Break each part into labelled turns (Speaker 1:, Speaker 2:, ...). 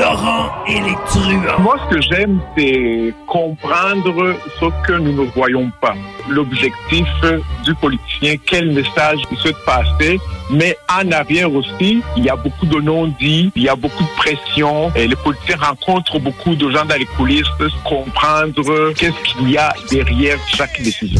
Speaker 1: Laurent et les truands.
Speaker 2: Moi, ce que j'aime, c'est comprendre ce que nous ne voyons pas. L'objectif du politicien, quel message il souhaite passer. Mais en arrière aussi, il y a beaucoup de non-dits, il y a beaucoup de pression. Et les politiciens rencontrent beaucoup de gens dans les coulisses, comprendre qu'est-ce qu'il y a derrière chaque décision.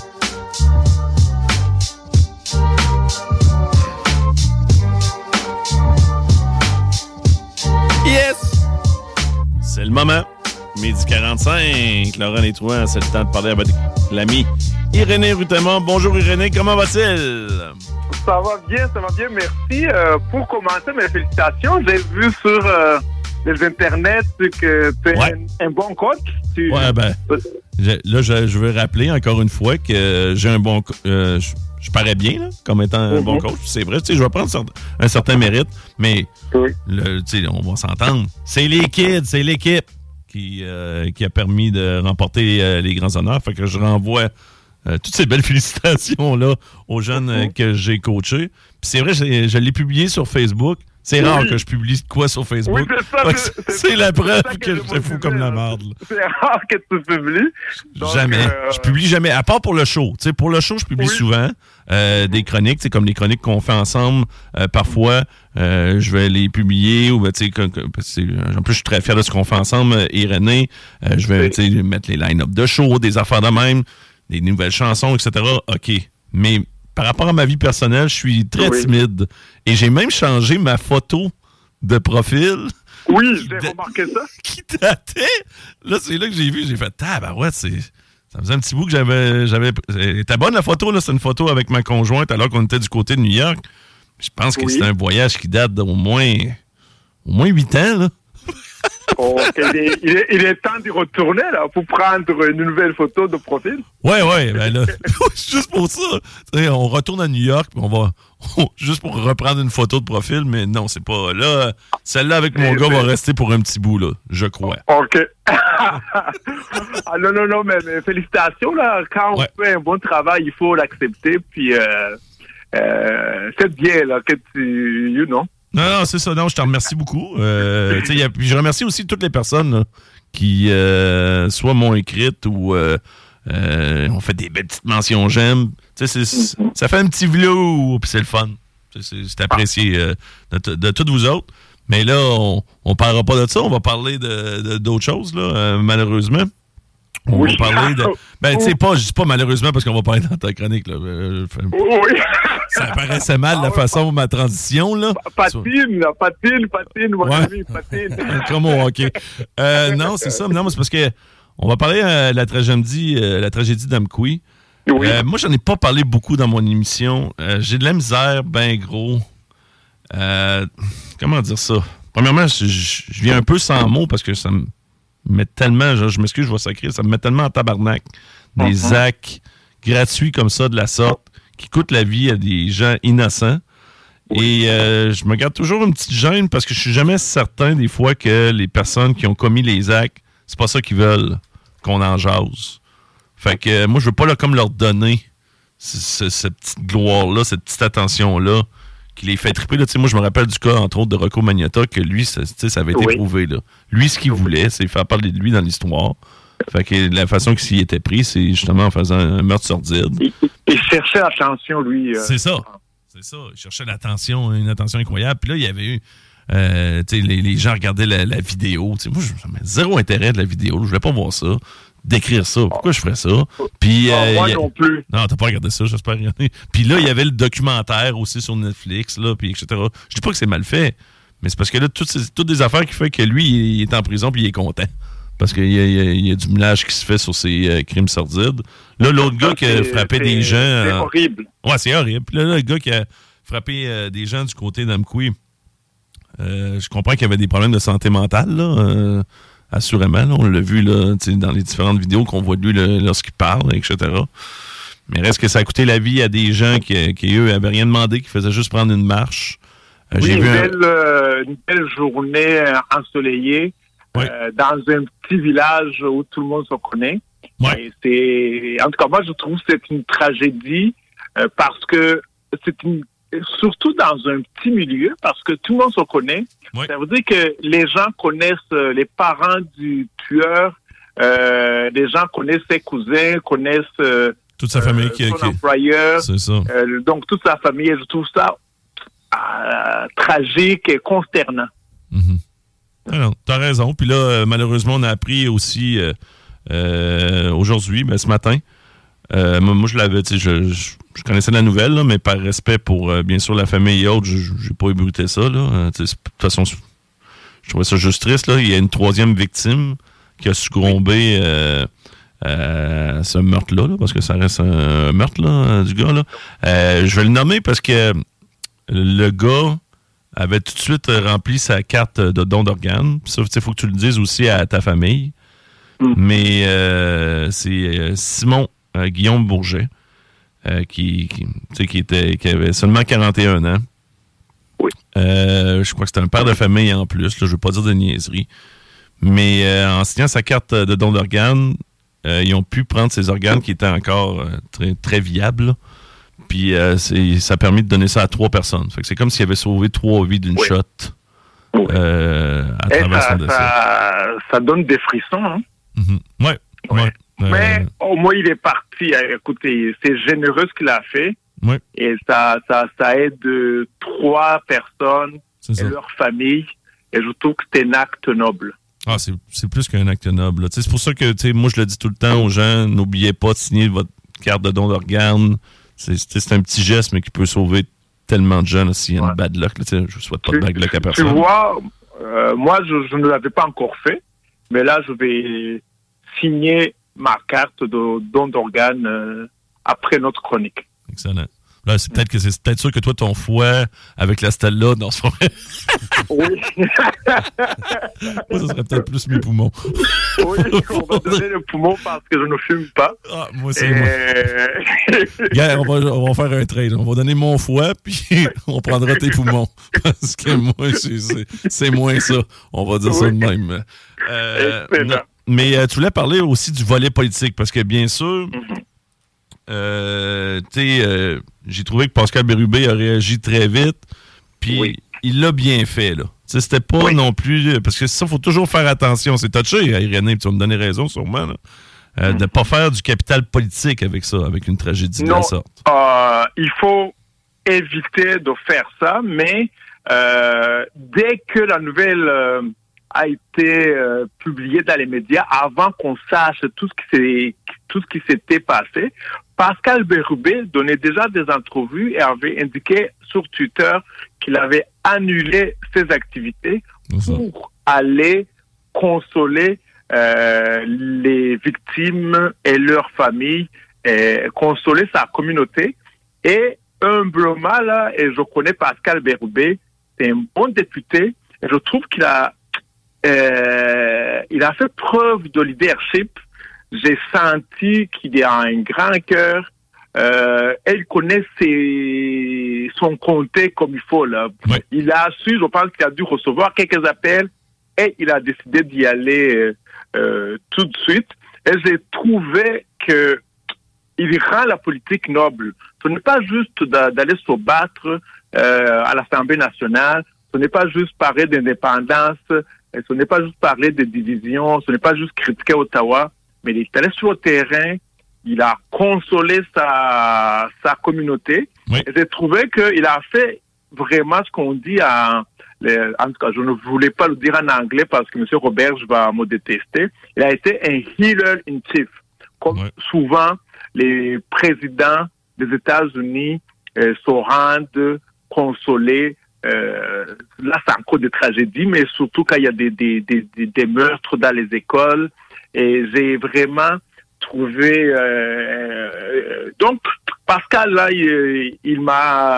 Speaker 3: Yes! C'est le moment. Midi 45. Laurent et Truands, c'est le temps de parler avec l'ami Irénée Rutemont. Bonjour Irénée, comment va-t-il?
Speaker 2: Ça va bien, merci. Pour commencer, mes félicitations. J'ai vu sur les internets que tu es un bon coach.
Speaker 3: Ouais, ben, je veux rappeler encore une fois que j'ai un bon je parais bien là, comme étant un bon coach. C'est vrai, tu sais, je vais prendre un certain mérite, mais tu sais, on va s'entendre. C'est les kids, c'est l'équipe qui a permis de remporter les grands honneurs. Fait que je renvoie toutes ces belles félicitations-là aux jeunes que j'ai coachés. Puis c'est vrai, je l'ai publié sur Facebook. C'est rare que je publie quoi sur Facebook. Oui, c'est la preuve que je te fous comme la merde.
Speaker 2: C'est rare que tu publies. Donc,
Speaker 3: jamais. Je publie jamais. À part pour le show. T'sais, pour le show, je publie souvent des chroniques. Comme les chroniques qu'on fait ensemble. Parfois, je vais les publier. Ou, en plus, je suis très fier de ce qu'on fait ensemble. Irénée, je vais mettre les line-up de show, des affaires de même, des nouvelles chansons, etc. OK. Mais par rapport à ma vie personnelle, je suis très timide. Et j'ai même changé ma photo de profil.
Speaker 2: Oui, j'ai remarqué ça.
Speaker 3: Qui datait. Là, c'est là que j'ai vu. J'ai fait, tabarouette, ça faisait un petit bout que j'avais... C'était bonne la photo, là. C'est une photo avec ma conjointe alors qu'on était du côté de New York. Je pense que c'est un voyage qui date d'au moins 8 ans, là.
Speaker 2: Il est temps d'y retourner là pour prendre une nouvelle photo de profil.
Speaker 3: Ouais, ben là, juste pour ça. On retourne à New York, on va juste pour reprendre une photo de profil, mais non, c'est pas là. Celle-là avec mon gars va rester pour un petit bout là, je crois.
Speaker 2: OK. Non, mais félicitations là. Quand on fait un bon travail, il faut l'accepter. Puis c'est bien là que tu,
Speaker 3: Non, c'est ça. Non, je te remercie beaucoup. Je remercie aussi toutes les personnes là, qui soit m'ont écrite ou ont fait des belles petites mentions j'aime. Ça fait un petit vlog, puis c'est le fun. C'est apprécié de toutes vous autres. Mais là, on parlera pas de ça. On va parler d'autres choses, là, malheureusement. On va parler de... Ben, tu sais, je dis pas malheureusement parce qu'on va parler dans ta chronique, là. Ça paraissait mal, la façon de ma transition, là.
Speaker 2: Patine, mon ami, patine.
Speaker 3: Comme au hockey. Non, c'est ça. Non, mais c'est parce que on va parler de la tragédie d'Amqui. Oui. Moi, j'en ai pas parlé beaucoup dans mon émission. J'ai de la misère, ben gros. Comment dire ça? Premièrement, je viens un peu sans mots parce que ça me met tellement, je m'excuse, je vais sacrer, ça me met tellement en tabarnak des actes gratuits comme ça, de la sorte, qui coûtent la vie à des gens innocents. Et je me garde toujours une petite gêne parce que je suis jamais certain des fois que les personnes qui ont commis les actes, c'est pas ça qu'ils veulent qu'on en jase. Fait que moi, je veux pas comme leur donner cette petite gloire-là, cette petite attention-là qui les fait triper. Là. Moi, je me rappelle du cas, entre autres, de Rocco Magnotta, que lui, ça avait été prouvé. Là. Lui, ce qu'il voulait, c'est faire parler de lui dans l'histoire. Fait que la façon qu'il s'y était pris, c'est justement en faisant un meurtre sordide.
Speaker 2: Il cherchait l'attention, lui.
Speaker 3: C'est ça. Il cherchait l'attention, une attention incroyable. Puis là, il y avait eu... les gens regardaient la vidéo. Moi, j'avais zéro intérêt de la vidéo. Je voulais pas voir ça. D'écrire ça. Pourquoi je ferais ça? Puis,
Speaker 2: moi non plus.
Speaker 3: Non, t'as pas regardé ça, j'espère regarder. Puis là, il y avait le documentaire aussi sur Netflix, là, puis etc. Je dis pas que c'est mal fait, mais c'est parce que là, toutes des affaires qui font que lui, il est en prison puis il est content. Parce qu'il y a du ménage qui se fait sur ses crimes sordides. Là, l'autre gars qui a frappé des gens...
Speaker 2: C'est horrible.
Speaker 3: Ouais, c'est horrible. Puis là, le gars qui a frappé des gens du côté d'Amqui, je comprends qu'il y avait des problèmes de santé mentale, là. Assurément, là, on l'a vu là, dans les différentes vidéos qu'on voit de lui lorsqu'il parle, etc. Mais reste que ça a coûté la vie à des gens qui eux, n'avaient rien demandé, qui faisaient juste prendre une marche.
Speaker 2: J'ai vu une belle journée ensoleillée dans un petit village où tout le monde se connaît. Ouais. En tout cas, moi, je trouve que c'est une tragédie parce que c'est une surtout dans un petit milieu, parce que tout le monde se connaît.
Speaker 3: Oui.
Speaker 2: Ça veut dire que les gens connaissent les parents du tueur, les gens connaissent ses cousins, connaissent
Speaker 3: toute sa famille
Speaker 2: son employeur.
Speaker 3: C'est ça.
Speaker 2: Donc, toute sa famille. Je trouve ça tragique et consternant.
Speaker 3: Mm-hmm. Alors, t'as raison. Puis là, malheureusement, on a appris aussi aujourd'hui, ce matin. Moi, je l'avais, je connaissais la nouvelle, là, mais par respect pour, bien sûr, la famille et autres, je n'ai pas ébruité ça. Là. De toute façon, je trouvais ça juste triste. Là. Il y a une troisième victime qui a succombé à ce meurtre-là, là, parce que ça reste un meurtre là, du gars. Là. Je vais le nommer parce que le gars avait tout de suite rempli sa carte de don d'organes. Ça, il faut que tu le dises aussi à ta famille. Mais c'est Simon Guillaume Bourget qui avait seulement 41 ans.
Speaker 2: Oui.
Speaker 3: Je crois que c'était un père de famille en plus. Là, je ne veux pas dire de niaiserie. Mais en signant sa carte de don d'organes, ils ont pu prendre ces organes qui étaient encore très, très viables. Là. Puis ça a permis de donner ça à 3 personnes. Fait que c'est comme s'il avait sauvé 3 vies d'une shot à travers son décès.
Speaker 2: Ça donne des frissons. Hein?
Speaker 3: Mm-hmm. Ouais.
Speaker 2: Mais au moins, il est parti. Écoutez, c'est généreux ce qu'il a fait.
Speaker 3: Ouais.
Speaker 2: Et ça aide 3 personnes et leur famille. Et je trouve que c'est un acte noble.
Speaker 3: Ah, c'est plus qu'un acte noble. C'est pour ça que moi, je le dis tout le temps aux gens, n'oubliez pas de signer votre carte de don d'organes. C'est un petit geste, mais qui peut sauver tellement de gens s'il y a une bad luck. Là, je ne souhaite pas de bad luck à personne.
Speaker 2: Tu vois, moi, je ne l'avais pas encore fait, mais là, je vais signer ma carte de don d'organes après notre chronique.
Speaker 3: Excellent. Là, c'est peut-être sûr que toi, ton foie, avec la stèle-là, dans ce moment.
Speaker 2: Oui.
Speaker 3: Moi, ça serait peut-être plus mes poumons.
Speaker 2: Oui, on va donner le poumon parce que je ne fume pas.
Speaker 3: Ah, moi, c'est moi. Regarde, on va faire un trade. On va donner mon foie, puis on prendra tes poumons. Parce que moi, c'est moins ça. On va dire ça de même. Mais tu voulais parler aussi du volet politique, parce que bien sûr... j'ai trouvé que Pascal Bérubé a réagi très vite, puis il l'a bien fait, là. C'était pas non plus... Parce que ça, il faut toujours faire attention. C'est touché, Irénée, tu vas me donner raison, sûrement, là, de ne pas faire du capital politique avec ça, avec une tragédie de la sorte.
Speaker 2: Il faut éviter de faire ça, mais dès que la nouvelle a été publiée dans les médias, avant qu'on sache tout ce qui s'était passé, Pascal Bérubé donnait déjà des entrevues et avait indiqué sur Twitter qu'il avait annulé ses activités pour aller consoler les victimes et leurs familles, et consoler sa communauté. Et humblement, là, et je connais Pascal Bérubé, c'est un bon député, et je trouve qu'il a fait preuve de leadership. J'ai senti qu'il a un grand cœur. Elle connaît son comté comme il faut. Là.
Speaker 3: Oui.
Speaker 2: Il a su, je pense qu'il a dû recevoir quelques appels et il a décidé d'y aller tout de suite. Et j'ai trouvé que il rend la politique noble. Ce n'est pas juste d'aller se battre à l'Assemblée nationale. Ce n'est pas juste parler d'indépendance. Ce n'est pas juste parler de division. Ce n'est pas juste critiquer Ottawa. Mais il est allé sur le terrain, il a consolé sa communauté. Oui. Et j'ai trouvé qu'il a fait vraiment ce qu'on dit en tout cas, je ne voulais pas le dire en anglais parce que M. Roberge va me détester. Il a été un healer in chief. Comme souvent, les présidents des États-Unis se rendent consoler. Là, c'est encore des tragédies, mais surtout quand il y a des meurtres dans les écoles. Et j'ai vraiment trouvé... donc, Pascal, là, il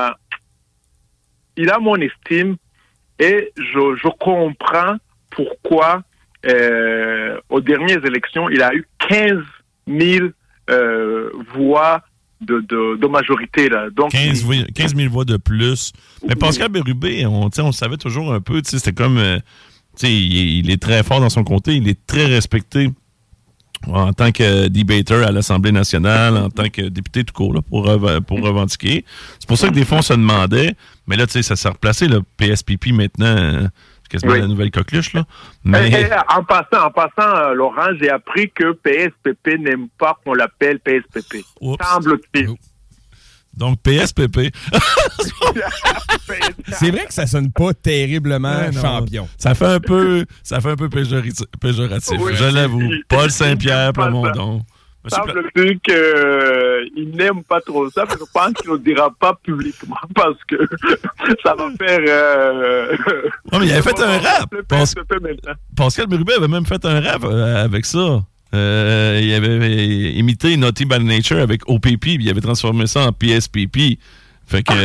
Speaker 2: a mon estime et je comprends pourquoi, aux dernières élections, il a eu 15 000 voix de majorité. Là. Donc,
Speaker 3: 15 000 voix de plus. Mais Pascal Bérubé, on le savait toujours un peu, c'était comme... il est très fort dans son comté, il est très respecté en tant que debater à l'Assemblée nationale, en tant que député tout court, là, pour revendiquer. C'est pour ça que des fois, on se demandait, mais là, tu sais, ça s'est replacé, le PSPP, maintenant, c'est quasiment la nouvelle coqueluche, là. Mais...
Speaker 2: En passant, Laurent, j'ai appris que PSPP n'aime pas qu'on l'appelle PSPP. Semble-t-il.
Speaker 3: Donc, PSPP.
Speaker 4: C'est vrai que ça sonne pas terriblement champion.
Speaker 3: Ça fait un peu péjoratif.
Speaker 2: Oui,
Speaker 3: je l'avoue. Paul Saint-Pierre, Plamondon.
Speaker 2: Semble-t-il qu'il n'aime pas trop ça, mais je pense qu'il ne le dira pas publiquement parce que ça va faire...
Speaker 3: Non, mais il avait fait un rap. Pascal Bérubé avait même fait un rap avec ça. Il avait imité Naughty by Nature avec OPP, puis il avait transformé ça en PSPP. Fait que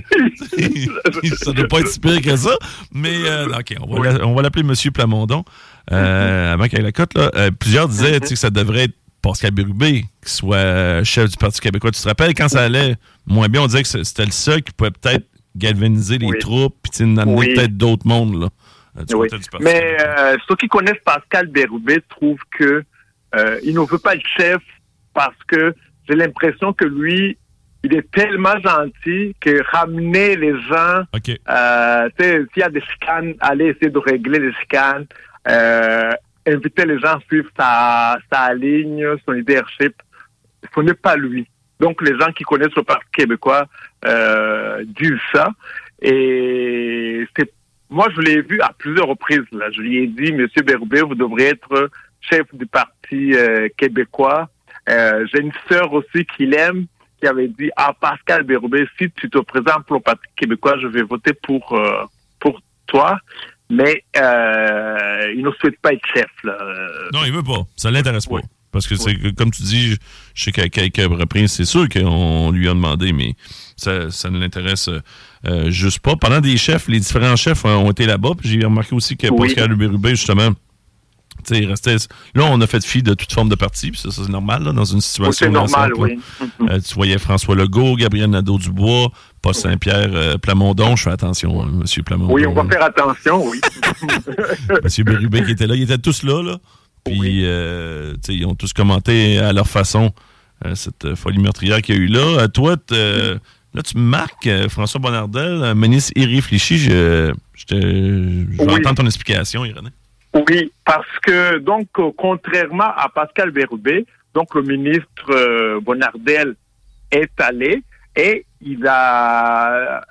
Speaker 3: ça doit pas être si pire que ça. Mais OK, on va l'appeler Monsieur Plamondon. Avant qu'il ait la cote, là, plusieurs disaient que ça devrait être Pascal Bérubé qui soit chef du Parti québécois. Tu te rappelles, quand ça allait moins bien, on disait que c'était le seul qui pouvait peut-être galvaniser les troupes puis amener peut-être d'autres mondes, là.
Speaker 2: Mais ceux qui connaissent Pascal Bérubé trouvent que il ne veut pas être chef parce que j'ai l'impression que lui, il est tellement gentil que ramener les gens, s'il y a des chicanes, aller essayer de régler les chicanes, inviter les gens à suivre sa ligne, son leadership, ce n'est pas lui. Donc les gens qui connaissent le Parti québécois disent ça. Et moi, je l'ai vu à plusieurs reprises. Là. Je lui ai dit, Monsieur Bérubé, vous devrez être chef du Parti québécois. J'ai une sœur aussi qui l'aime, qui avait dit, Pascal Bérubé, si tu te présentes pour le Parti québécois, je vais voter pour toi. Mais il ne souhaite pas être chef. Là.
Speaker 3: Non, il veut pas. Ça l'intéresse pas. Parce que c'est comme tu dis, je sais qu'à quelques reprises, c'est sûr qu'on lui a demandé, mais ça ne l'intéresse juste pas. Pendant des chefs, les différents chefs ont été là-bas. Puis j'ai remarqué aussi que Pascal Bérubé, justement, il restait. Là, on a fait fi de toute forme de parti, puis ça c'est normal, là, dans une situation.
Speaker 2: C'est normal, oui.
Speaker 3: Tu voyais François Legault, Gabriel Nadeau-Dubois, Paul Saint-Pierre, Plamondon. Je fais attention, M. Plamondon.
Speaker 2: Oui, on va faire attention, oui.
Speaker 3: M. Bérubé qui était là, ils étaient tous là. Puis, ils ont tous commenté à leur façon cette folie meurtrière qu'il y a eu là. Toi, là, tu me marques, François Bonnardel, un ministre irréfléchi. Je vais entendre ton explication, Irénée.
Speaker 2: Oui, parce que, donc, contrairement à Pascal Bérubé, donc le ministre Bonnardel est allé et il a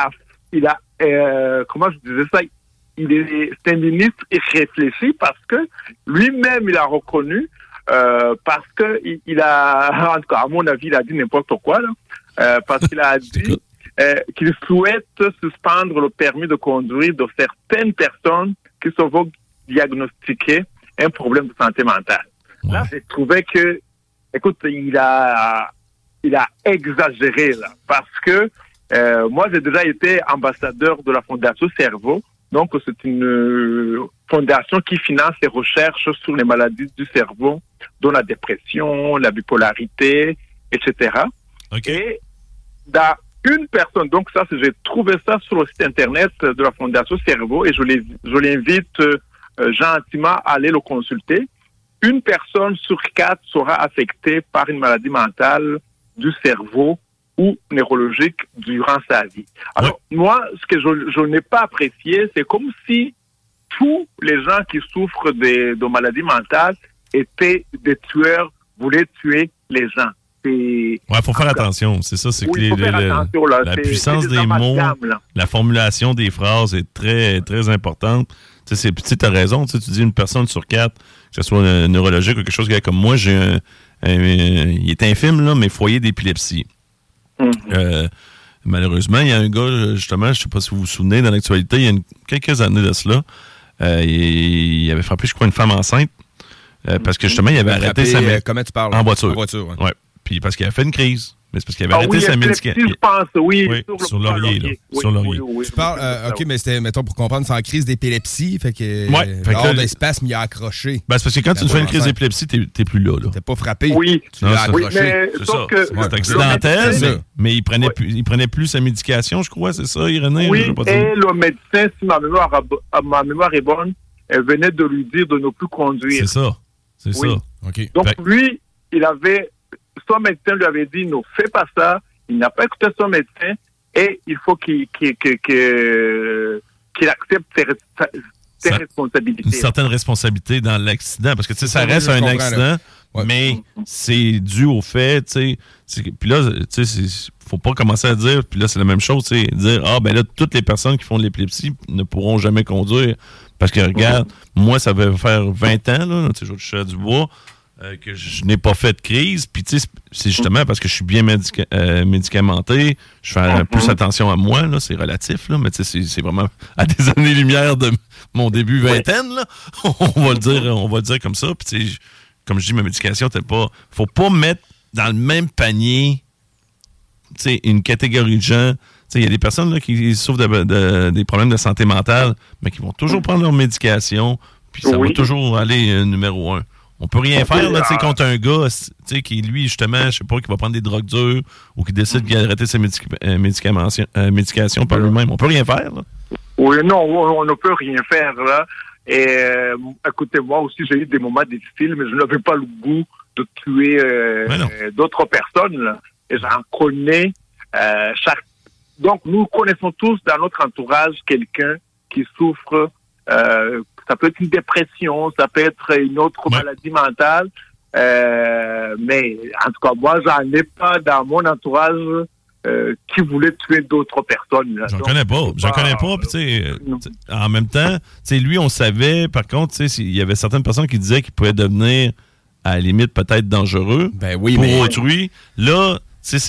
Speaker 2: comment je disais ça, c'est un ministre irréfléchi parce que lui-même, il a reconnu, parce que il a, en tout cas, à mon avis, il a dit n'importe quoi, là, parce qu'il a dit qu'il souhaite suspendre le permis de conduire de certaines personnes qui se vont diagnostiquer un problème de santé mentale. Ouais. Là, j'ai trouvé que, écoute, il a exagéré, là, parce que moi, j'ai déjà été ambassadeur de la Fondation Cerveau. Donc, c'est une fondation qui finance les recherches sur les maladies du cerveau, dont la dépression, la bipolarité, etc.
Speaker 3: Okay.
Speaker 2: Et dans une personne, donc ça, j'ai trouvé ça sur le site Internet de la Fondation Cerveau et je l'invite gentiment à aller le consulter. Une personne sur 4 sera affectée par une maladie mentale du cerveau ou neurologique durant sa vie. Alors, moi, ce que je n'ai pas apprécié, c'est comme si tous les gens qui souffrent de maladies mentales étaient des tueurs, voulaient tuer les gens.
Speaker 3: Il faut faire attention. C'est ça, c'est
Speaker 2: oui,
Speaker 3: que la puissance des mots, la formulation des phrases est très, très importante. Tu as raison, tu dis une personne sur 4, que ce soit neurologique ou quelque chose comme moi, j'ai il est infime, là, mais foyer d'épilepsie. Malheureusement, il y a un gars, justement, je ne sais pas si vous vous souvenez, dans l'actualité, il y a quelques années de cela, il avait frappé, je crois, une femme enceinte, parce que justement, il avait arrêté sa médication.
Speaker 4: Comment tu parles?
Speaker 3: En voiture.
Speaker 4: En voiture,
Speaker 3: ouais. Puis parce qu'il a fait une crise. Mais c'est parce qu'il avait arrêté sa médication.
Speaker 2: Je pense, oui.
Speaker 3: Sur Laurier, là. Sur Laurier.
Speaker 4: Tu parles, OK, mais c'était, mettons, pour comprendre, c'est en crise d'épilepsie, fait que hors d'espace, il a accroché.
Speaker 3: Ben, c'est parce que quand tu fais une crise d'épilepsie, t'es plus là.
Speaker 4: T'es pas frappé.
Speaker 2: Oui.
Speaker 4: Tu l'as accroché.
Speaker 2: Mais
Speaker 3: c'est ça. C'est accidentel, mais il prenait plus sa médication, je crois, c'est ça, Irénée?
Speaker 2: Oui, et le médecin, si ma mémoire est bonne, elle venait de lui dire de ne plus conduire.
Speaker 3: C'est C'est ça.
Speaker 2: Okay. Donc, lui, son médecin lui avait dit, ne fais pas ça. Il n'a pas écouté son médecin et il faut qu'il accepte ses responsabilités.
Speaker 3: Une certaine responsabilité dans l'accident, parce que, tu sais, ça reste un accident, mais c'est dû au fait, tu sais. Puis là, tu sais, faut pas commencer à dire, puis là, c'est la même chose, tu sais, dire, là, toutes les personnes qui font de l'épilepsie ne pourront jamais conduire. Parce que, regarde, moi, ça va faire 20 ans, là, tu sais, je touche du bois, que je n'ai pas fait de crise. Puis, tu sais, c'est justement parce que je suis bien médicamenté, je fais plus attention à moi, là, c'est relatif, là, mais tu sais, c'est vraiment à des années-lumière de mon début vingtaine, là. On va le dire comme ça. Puis, tu sais, comme je dis, ma médication, faut pas mettre dans le même panier, tu sais, une catégorie de gens. Il y a des personnes là, qui souffrent des problèmes de santé mentale, mais qui vont toujours prendre leur médication, puis ça va toujours aller numéro 1. On peut rien faire là, contre un gars qui, lui, justement, je sais pas, qui va prendre des drogues dures ou qui décide d'arrêter ses médications par lui-même. On peut rien faire, là.
Speaker 2: Oui, non, on ne peut rien faire, là. Et écoutez, moi aussi, j'ai eu des moments difficiles, mais je n'avais pas le goût de tuer d'autres personnes, là. Et j'en connais Donc, nous connaissons tous dans notre entourage quelqu'un qui souffre, ça peut être une dépression, ça peut être une autre maladie mentale, mais en tout cas, moi, j'en ai pas dans mon entourage qui voulait tuer d'autres personnes.
Speaker 3: J'en connais pas. Puis, tu sais, en même temps, tu sais, lui, on savait, par contre, tu sais, il y avait certaines personnes qui disaient qu'il pouvait devenir, à la limite, peut-être dangereux pour autrui. Là,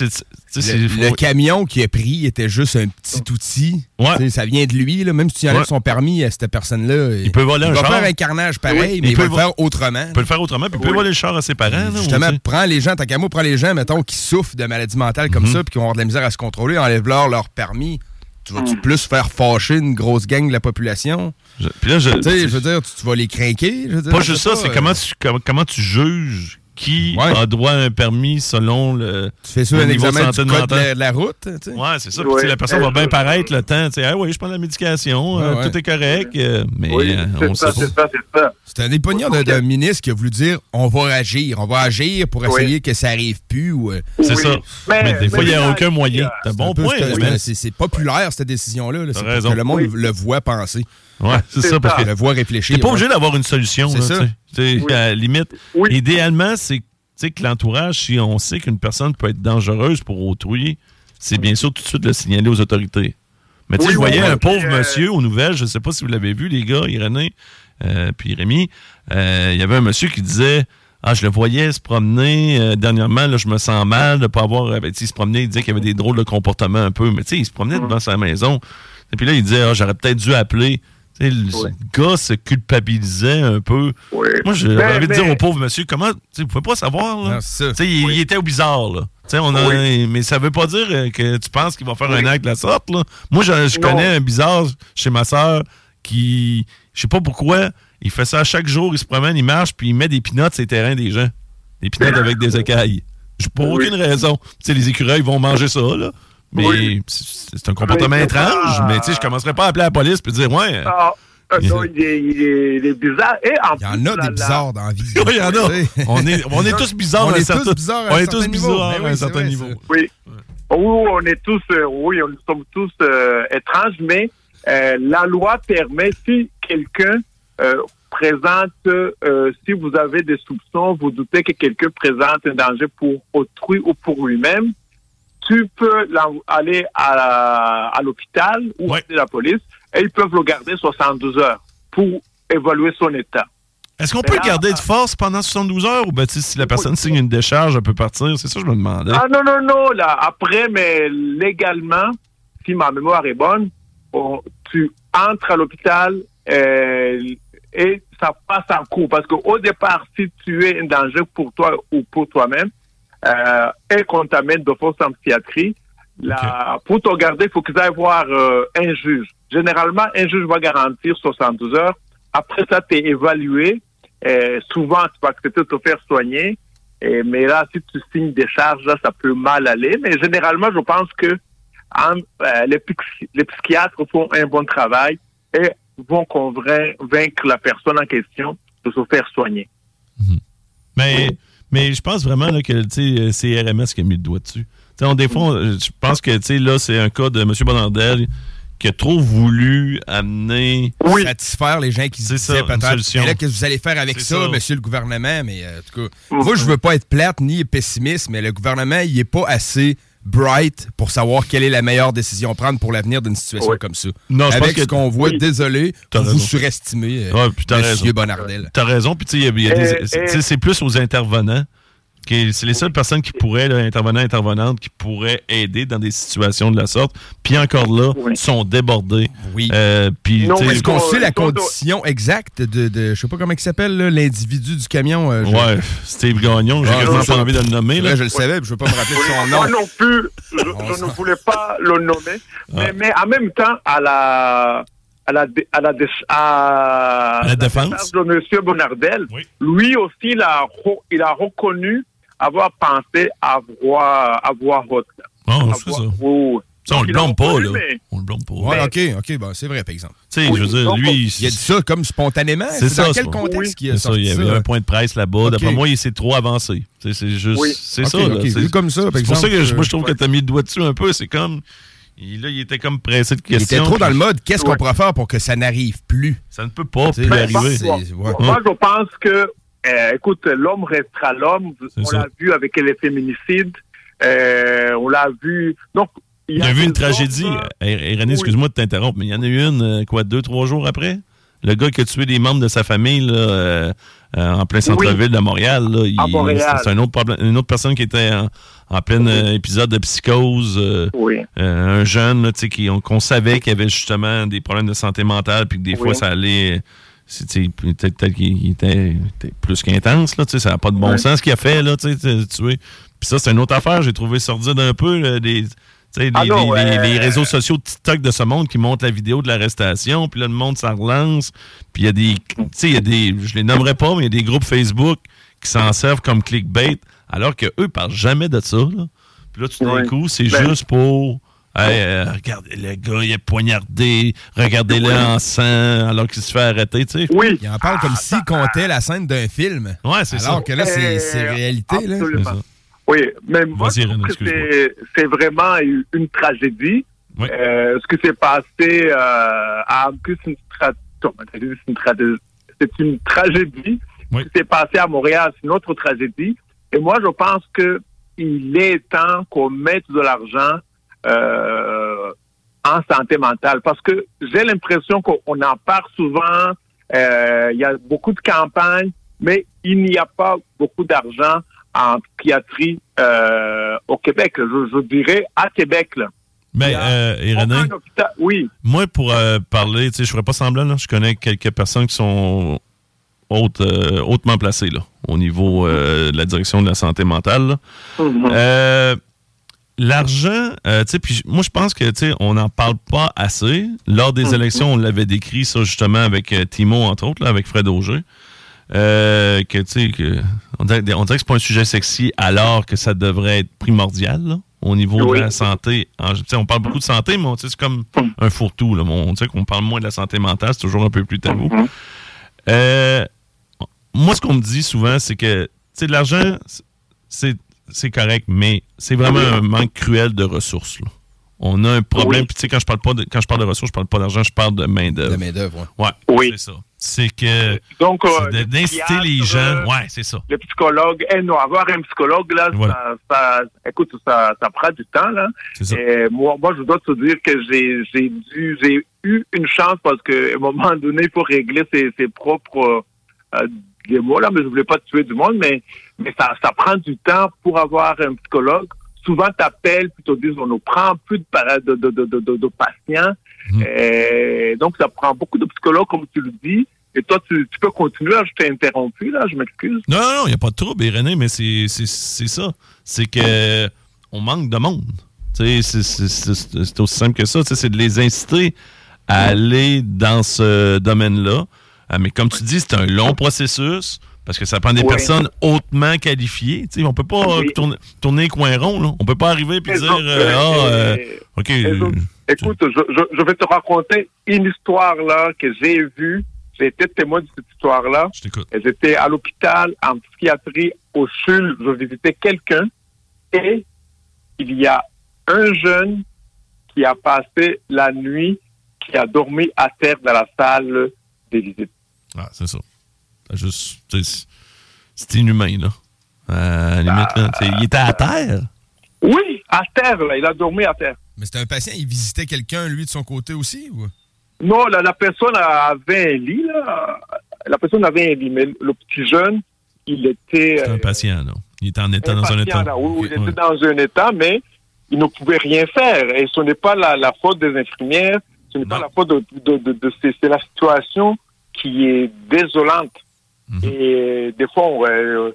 Speaker 4: le camion qu'il a pris était juste un petit outil. Ouais. Ça vient de lui. Là. Même si tu enlèves son permis à cette personne-là, il
Speaker 3: peut voler un char.
Speaker 4: Il va faire un carnage pareil, mais il va le faire autrement.
Speaker 3: Il peut le faire autrement, puis il peut voler le char à ses parents. Là,
Speaker 4: justement, prends les gens, prends les gens, mettons, qui souffrent de maladies mentales comme ça, puis qui vont avoir de la misère à se contrôler, enlève-leur leur permis. Tu vas-tu plus faire fâcher une grosse gang de la population?
Speaker 3: Puis là, je
Speaker 4: veux dire, tu vas les craquer?
Speaker 3: Pas juste ça, c'est comment tu juges qui a droit à un permis selon le
Speaker 4: tu fais ça un examen du code de la route, tu sais.
Speaker 3: Ouais, c'est ça. Puis la personne va bien paraître le temps, tu sais, je prends la médication, tout est correct, mais on sait pas.
Speaker 4: C'est un épognon d'un ministre qui a voulu dire on va agir pour essayer que ça arrive plus.
Speaker 3: C'est ça. Mais des fois, il n'y a aucun moyen. C'est un bon point.
Speaker 4: C'est populaire, cette décision-là. C'est parce que le monde le voit penser.
Speaker 3: Ouais, c'est ça, parce que
Speaker 4: le voit réfléchir.
Speaker 3: T'es pas obligé d'avoir une solution. C'est ça. À la limite, idéalement, c'est que l'entourage, si on sait qu'une personne peut être dangereuse pour autrui, c'est bien sûr tout de suite le signaler aux autorités. Mais tu sais, je voyais un pauvre monsieur aux nouvelles, je sais pas si vous l'avez vu, les gars, Irénée puis Rémi, il y avait un monsieur qui disait je le voyais se promener dernièrement, là, je me sens mal de pas avoir... il se promenait, il disait qu'il y avait des drôles de comportements un peu, mais tu sais, il se promenait devant sa maison. Et puis là, il disait, j'aurais peut-être dû appeler. Le gars se culpabilisait un peu. Oui. Moi, j'avais envie de dire au pauvre monsieur, comment, vous pouvez pas savoir, là. Il était au bizarre, là. Mais ça veut pas dire que tu penses qu'il va faire un acte de la sorte, là. Moi, je connais un bizarre chez ma sœur qui, je sais pas pourquoi, il fait ça chaque jour, il se promène, il marche, puis il met des pinottes sur les terrains des gens. Des pinottes avec des écailles. Pour aucune raison. Les écureuils vont manger ça, là. Mais c'est un comportement étrange, mais tu sais, je commencerai pas à appeler la police et dire
Speaker 2: il est bizarre. Et
Speaker 4: il y en a des bizarres dans la vie.
Speaker 3: Oui, il y en a. On est tous bizarres à un certain niveau.
Speaker 2: Oui. On est tous, nous sommes tous étranges, mais la loi permet, si quelqu'un présente, si vous avez des soupçons, vous doutez que quelqu'un présente un danger pour autrui ou pour lui-même, tu peux aller à l'hôpital ou à la police et ils peuvent le garder 72 heures pour évaluer son état.
Speaker 3: Est-ce qu'on peut le garder de force pendant 72 heures ou si la personne signe une décharge, elle peut partir? C'est ça que je me demandais.
Speaker 2: Non. Là, après, mais légalement, si ma mémoire est bonne, tu entres à l'hôpital et ça passe en cours. Parce qu'au départ, si tu es un danger pour toi ou pour toi-même, et qu'on t'amène de force en psychiatrie, pour te garder, il faut qu'ils aillent voir un juge. Généralement, un juge va garantir 72 heures. Après ça, tu es évalué. Souvent, tu vas accepter de te faire soigner. Mais là, si tu signes des charges, là, ça peut mal aller. Mais généralement, je pense que les psychiatres font un bon travail et vont convaincre la personne en question de se faire soigner.
Speaker 3: Mais je pense vraiment là, que c'est RMS qui a mis le doigt dessus. Des fois, je pense que là, c'est un cas de M. Bonardel qui a trop voulu amener...
Speaker 4: satisfaire les gens qui se disaient peut-être. Mais là, qu'est-ce que vous allez faire avec ça, monsieur le gouvernement? Mais en tout cas, moi, je veux pas être plate ni pessimiste, mais le gouvernement, il est pas assez bright pour savoir quelle est la meilleure décision à prendre pour l'avenir d'une situation comme ça. Non, avec ce qu'on voit, désolé, vous surestimez monsieur Bonardel.
Speaker 3: T'as raison, puis tu sais, c'est plus aux intervenants. C'est les seules personnes qui pourraient, là, intervenantes, qui pourraient aider dans des situations de la sorte. Puis encore là, sont débordés.
Speaker 4: Oui. Est-ce qu'on sait la condition exacte de je sais pas comment il s'appelle, là, l'individu du camion?
Speaker 3: Steve Gagnon, j'ai quasiment pas envie de le nommer.
Speaker 4: Là. Je le savais, je veux pas me rappeler de son nom.
Speaker 2: Moi non plus, je ne voulais pas le nommer. Mais en même temps, à la défense de M. Bonardel, lui aussi, il a reconnu avoir pensé à voix haute.
Speaker 3: C'est ça. On le blâme pas, là. On le blâme pas.
Speaker 4: Ouais, OK, bon, c'est vrai, par exemple.
Speaker 3: Tu sais, je veux dire, lui...
Speaker 4: Il a dit ça comme spontanément.
Speaker 3: C'est ça.
Speaker 4: Dans quel contexte qu'il a sorti ça?
Speaker 3: Il y avait un point de presse là-bas. D'après moi, il s'est trop avancé. C'est juste... C'est ça, là.
Speaker 4: Vu comme ça, par exemple.
Speaker 3: C'est pour ça que moi, je trouve que t'as mis le doigt dessus un peu. C'est comme... Il était comme pressé de questions.
Speaker 4: Il était trop dans le mode, qu'est-ce qu'on pourrait faire pour que ça n'arrive plus?
Speaker 3: Ça ne peut pas plus arriver.
Speaker 2: Moi, je pense que, écoute, l'homme restera l'homme. On l'a vu avec les féminicides. On l'a vu... Donc,
Speaker 3: il y a eu une tragédie. René, excuse-moi de t'interrompre, mais il y en a eu une, 2-3 jours après? Le gars qui a tué des membres de sa famille là, en plein centre-ville de Montréal. Là, c'est une autre personne qui était en plein épisode de psychose. Un jeune là, qu'on savait qu'il avait justement des problèmes de santé mentale puis que des fois ça allait... Peut-être qu'il était plus qu'intense. Là, ça n'a pas de bon sens ce qu'il a fait. Là, tuer. Puis ça, c'est une autre affaire. J'ai trouvé sordide un peu là, les réseaux sociaux TikTok de ce monde qui montrent la vidéo de l'arrestation, puis là, le monde s'en relance. Puis il y a des, je les nommerai pas, mais il y a des groupes Facebook qui s'en servent comme clickbait, alors qu'eux parlent jamais de ça. Là. Puis là, tout d'un coup, c'est juste pour... regardez, le gars, il est poignardé, regardez-le en sang, alors qu'il se fait arrêter, tu sais.
Speaker 2: Oui.
Speaker 4: Il en parle comme s'il comptait la scène d'un film.
Speaker 3: Ouais, c'est ça.
Speaker 4: Alors que là, c'est réalité,
Speaker 2: absolument.
Speaker 4: Là.
Speaker 2: Oui, mais moi, je trouve que c'est vraiment une tragédie.
Speaker 3: Oui.
Speaker 2: Ce qui s'est passé à plus c'est une tragédie.
Speaker 3: Oui.
Speaker 2: Ce qui s'est passé à Montréal, c'est une autre tragédie. Et moi, je pense que il est temps qu'on mette de l'argent en santé mentale. Parce que j'ai l'impression qu'on en parle souvent. Il y a beaucoup de campagnes, mais il n'y a pas beaucoup d'argent en psychiatrie au Québec. Je dirais à Québec. Là.
Speaker 3: Mais, René,
Speaker 2: oui.
Speaker 3: Moi, pour parler, je ne ferais pas semblant, là, je connais quelques personnes qui sont hautement placées là, au niveau de la direction de la santé mentale. L'argent, puis moi, je pense que on n'en parle pas assez. Lors des élections, on l'avait décrit, ça, justement, avec Timo, entre autres, là, avec Fred Auger. On dirait que c'est pas un sujet sexy alors que ça devrait être primordial là, au niveau de la santé. On parle beaucoup de santé, mais c'est comme un fourre-tout. Là. On sait qu'on parle moins de la santé mentale, c'est toujours un peu plus tabou. Moi, ce qu'on me dit souvent, c'est que l'argent, c'est correct, mais c'est vraiment un manque cruel de ressources. Là. On a un problème. Puis quand je parle de ressources, je parle pas d'argent, je parle de main-d'œuvre.
Speaker 4: De main-d'œuvre,
Speaker 3: oui. C'est ça. C'est que
Speaker 2: donc
Speaker 3: d'inciter les gens, c'est ça.
Speaker 2: Le psychologue, avoir un psychologue là, ça prend du temps là.
Speaker 3: C'est ça.
Speaker 2: Et moi, je dois te dire que j'ai eu une chance parce que à un moment donné, il faut régler ses propres mots là, mais je voulais pas tuer du monde, mais ça prend du temps pour avoir un psychologue. Souvent, t'appelles, puis te disent, on nous prend plus de patients. Et donc, ça prend beaucoup de psychologues, comme tu le dis. Et toi, tu peux continuer. Je t'ai interrompu, là, je m'excuse.
Speaker 3: Non, il n'y a pas de trouble, René, mais c'est ça. C'est que on manque de monde. C'est aussi simple que ça. C'est de les inciter à aller dans ce domaine-là. Mais comme tu dis, c'est un long processus. Parce que ça prend des personnes hautement qualifiées. T'sais, on peut pas tourner les coins ronds. Là. On peut pas arriver et dire OK.
Speaker 2: Écoute, je vais te raconter une histoire là que j'ai vue j'ai été témoin de cette histoire-là.
Speaker 3: Je t'écoute.
Speaker 2: J'étais à l'hôpital, en psychiatrie, au CHUL, je visitais quelqu'un et il y a un jeune qui a passé la nuit, qui a dormi à terre dans la salle des visites.
Speaker 3: Ah, c'est ça. C'est inhumain, là. Limite, là, il était à terre?
Speaker 2: Oui, à terre, là. Il a dormi à terre.
Speaker 4: Mais c'était un patient, il visitait quelqu'un, lui, de son côté aussi, ou?
Speaker 2: Non, la personne avait un lit, là. La personne avait un lit, mais le petit jeune, il était...
Speaker 3: C'était un patient, là. Il était dans un état.
Speaker 2: Là, oui, il était dans un état, mais il ne pouvait rien faire. Et ce n'est pas la faute des infirmières, ce n'est pas la faute c'est la situation qui est désolante. Et des fois,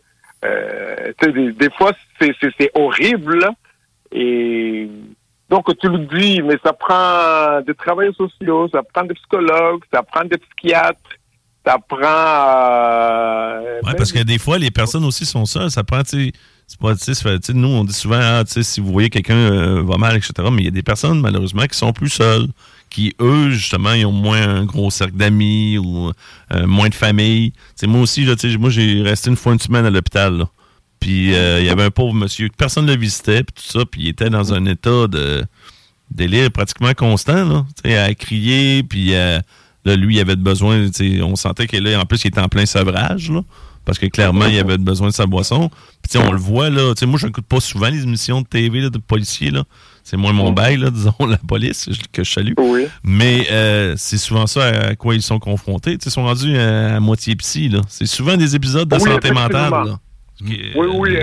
Speaker 2: des fois c'est horrible. Et donc, tu le dis, mais ça prend des travailleurs sociaux, ça prend des psychologues, ça prend des psychiatres, ça prend...
Speaker 3: oui, parce que des fois, les personnes aussi sont seules. Ça prend, nous, on dit souvent, si vous voyez quelqu'un va mal, etc., mais il y a des personnes, malheureusement, qui sont plus seules, qui, eux, justement, ils ont moins un gros cercle d'amis ou moins de famille. T'sais, moi aussi, là, moi, j'ai resté une semaine à l'hôpital, là. Puis, il y avait un pauvre monsieur, personne ne le visitait, puis tout ça, puis il était dans un état de délire pratiquement constant, là, à crier, puis là, lui, il avait besoin, on sentait qu'il là, en plus, il était en plein sevrage, là, parce que clairement, il avait besoin de sa boisson. Puis, on le voit, là, moi, je n'écoute pas souvent les émissions de TV là, de policiers, là. C'est moins mon bail, là, disons, la police, que je salue.
Speaker 2: Oui.
Speaker 3: Mais c'est souvent ça à quoi ils sont confrontés. Ils sont rendus à moitié psy, là. C'est souvent des épisodes de santé mentale, là.
Speaker 2: Oui.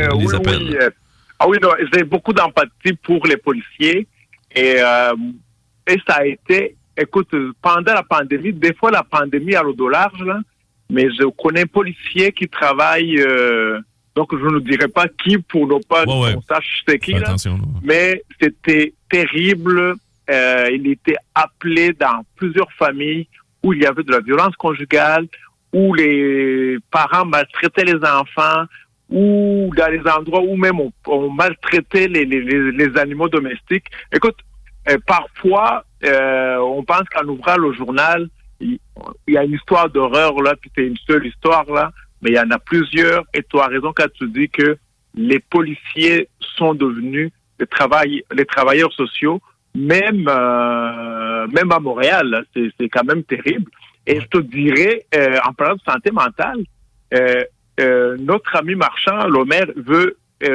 Speaker 2: Ah oui, non, j'ai beaucoup d'empathie pour les policiers. Et ça a été, écoute, pendant la pandémie, des fois la pandémie à l'eau de large, là, mais je connais un policier qui travaille, donc je ne dirais pas qui pour ne pas qu'on sache c'est qui, là, mais c'était terrible. Il était appelé dans plusieurs familles où il y avait de la violence conjugale, où les parents maltraitaient les enfants, ou dans les endroits où même on maltraitait les animaux domestiques. Écoute, parfois, on pense qu'en ouvrant le journal, il y a une histoire d'horreur là, puis c'est une seule histoire là, mais il y en a plusieurs, et tu as raison quand tu dis que les policiers sont devenus les travailleurs sociaux, même à Montréal, là, c'est quand même terrible. Et je te dirais, en parlant de santé mentale, notre ami Marchand, le maire, veut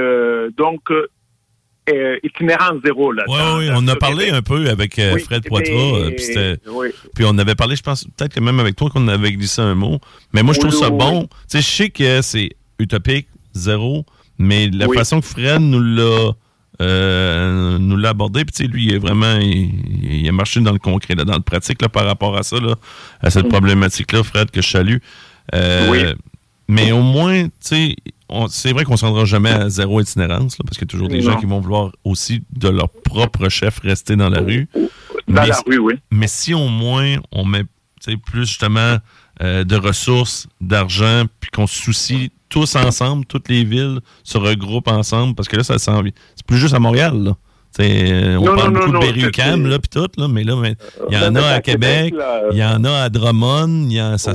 Speaker 2: itinérant zéro. Là,
Speaker 3: oui, on a parlé un peu avec Fred Poitras. Puis on avait parlé, je pense, peut-être que même avec toi, qu'on avait glissé un mot. Mais moi, je trouve ça bon. Tu sais, je sais que c'est utopique, zéro, mais la façon que Fred nous l'a abordé, puis tu sais, lui, il a marché dans le concret, là, dans le pratique, là, par rapport à ça, là, à cette problématique-là, Fred, que je salue. Mais au moins, tu sais, c'est vrai qu'on ne se rendra jamais à zéro itinérance, là, parce qu'il y a toujours des gens qui vont vouloir aussi de leur propre chef rester dans la rue.
Speaker 2: La rue, oui.
Speaker 3: Mais si au moins on met plus justement de ressources, d'argent, puis qu'on se soucie tous ensemble, toutes les villes se regroupent ensemble, parce que là, ça s'en vient. C'est plus juste à Montréal, là. On parle beaucoup de Berry-UQAM, là, puis tout, là, mais là, il y en a à Québec, il y en a à Drummond, ça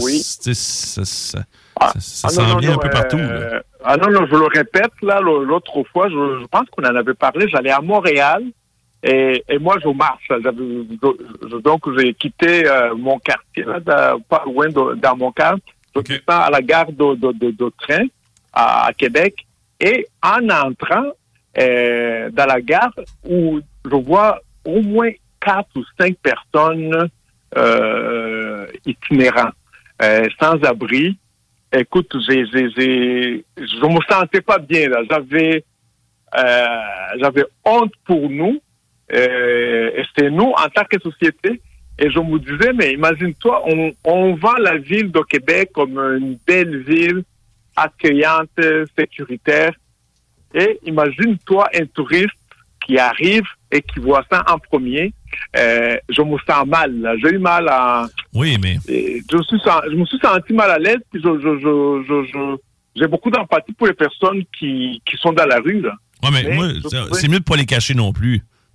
Speaker 3: s'en vient un peu partout. Là.
Speaker 2: Je le répète, là, l'autre fois, je pense qu'on en avait parlé, j'allais à Montréal, et moi, je marche. Donc, j'ai quitté mon quartier, là, pas loin dans mon quartier, à la gare de train à Québec, et en entrant dans la gare, où je vois au moins 4 ou 5 personnes itinérants, sans abri. Écoute, je me sentais pas bien, là. J'avais honte pour nous, et c'est nous, en tant que société, et je me disais, mais imagine-toi, on vend la ville de Québec comme une belle ville, accueillante, sécuritaire, et imagine-toi un touriste qui arrive et qui voit ça en premier. Je me sens mal, là. J'ai eu mal à...
Speaker 3: Oui, mais...
Speaker 2: Je me suis senti mal à l'aise, puis j'ai beaucoup d'empathie pour les personnes qui sont dans la rue, là.
Speaker 3: Oui, mais moi, c'est mieux de ne pas les cacher non plus.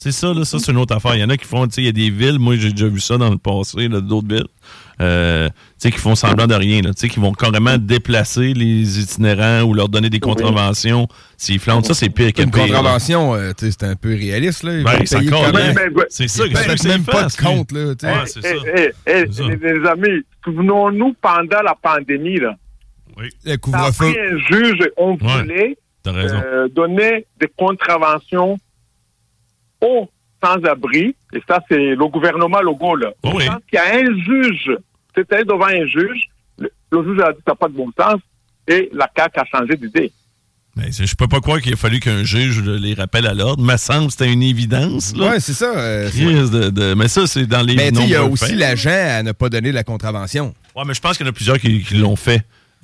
Speaker 3: C'est ça, là, ça, c'est une autre affaire. Il y en a qui font, tu sais, il y a des villes, moi, j'ai déjà vu ça dans le passé, là, d'autres villes, tu sais, qui font semblant de rien, tu sais, qui vont carrément déplacer les itinérants ou leur donner des contraventions s'ils flantent. Ça, c'est pire que
Speaker 4: une contravention, tu sais, c'est un peu réaliste, là.
Speaker 3: Ben, c'est encore c'est ça,
Speaker 4: que c'est même pas de compte, là, tu
Speaker 2: sais. Les amis, souvenons-nous pendant la pandémie, là.
Speaker 3: Oui.
Speaker 4: Le couvre-feu.
Speaker 2: Un juge, on voulait donner des contraventions aux sans-abri, et ça, c'est le gouvernement Legault, là. Je pense qu'il y a un juge, c'était devant un juge, le juge a dit ça n'a pas de bon sens, et la CAQ a changé d'idée.
Speaker 3: Mais je peux pas croire qu'il a fallu qu'un juge les rappelle à l'ordre. Me semble que c'était une évidence, là.
Speaker 4: Oui, c'est ça.
Speaker 3: Mais ça, c'est dans les
Speaker 4: il y a aussi l'agent à ne pas donner la contravention.
Speaker 3: Oui, mais je pense qu'il y en a plusieurs qui l'ont fait.